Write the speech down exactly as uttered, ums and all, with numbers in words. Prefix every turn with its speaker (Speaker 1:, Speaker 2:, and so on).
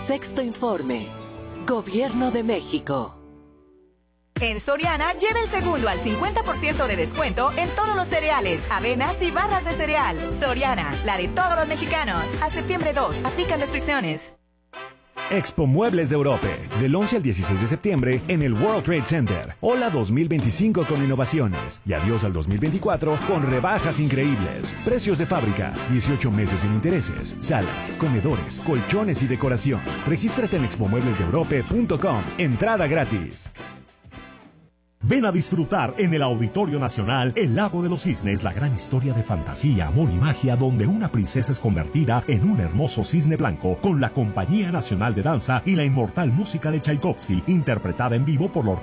Speaker 1: Sexto Informe. Gobierno de México.
Speaker 2: En Soriana, lleva el segundo al cincuenta por ciento de descuento en todos los cereales, avenas y barras de cereal. Soriana, la de todos los mexicanos. A septiembre dos, aplican restricciones.
Speaker 3: Expo Muebles de Europa, del once al dieciséis de septiembre en el World Trade Center. Hola dos mil veinticinco con innovaciones y adiós al dos mil veinticuatro con rebajas increíbles. Precios de fábrica, dieciocho meses sin intereses, salas, comedores, colchones y decoración. Regístrate en expo muebles de europa punto com. Entrada gratis.
Speaker 4: Ven a disfrutar en el Auditorio Nacional El Lago de los Cisnes, la gran historia de fantasía, amor y magia donde una princesa es convertida en un hermoso cisne blanco con la Compañía Nacional de Danza y la inmortal música de Tchaikovsky, interpretada en vivo por la Orquesta